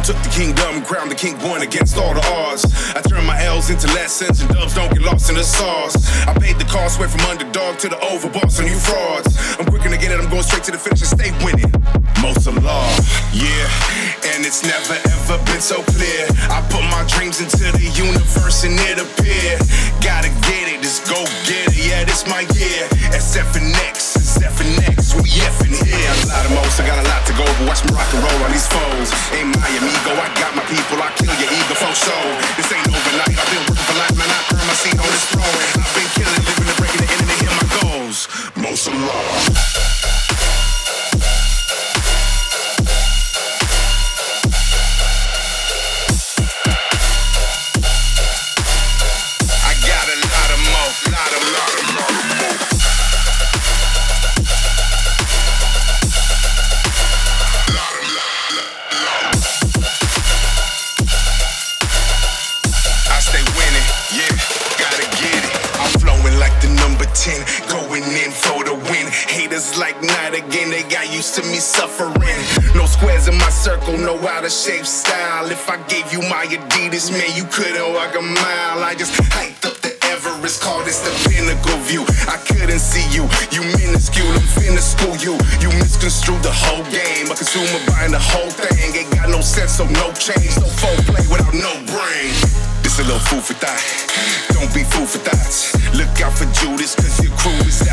took the kingdom, crowned the king born against all the odds. I turned my L's into lessons and dubs don't get lost in the sauce. I paid the cost, went from underdog to the overboss on you frauds. I'm quicker to get it, I'm going straight to the finish and stay winning. Most of law, yeah, and it's never ever been so clear. I put my dreams into the universe and it appeared. Gotta get it, just go get it, yeah, this my year. SFNX, SFNX, we effing here. Got a lot of most, I got a lot to go, but watch me rock and roll on these foes. Ain't my amigo, I got my people, I kill your ego for sure. This ain't overnight, I've been working for life, man, I earned my seat on this throne. I've been killing, living and breaking the enemy, hit my goals. Most of love. Going in for the win. Haters like night again, they got used to me suffering. No squares in my circle, no out of shape style. If I gave you my Adidas, man, you couldn't walk a mile. I just hiked up the Everest, call this the pinnacle view. I couldn't see you, you minuscule, I'm finna school you. You misconstrued the whole game, a consumer buying the whole thing. Ain't got no sense, so no change, no phone play without no brain. This a little food for thought, don't be fool for thoughts. Look out for Judas, cause your crew is out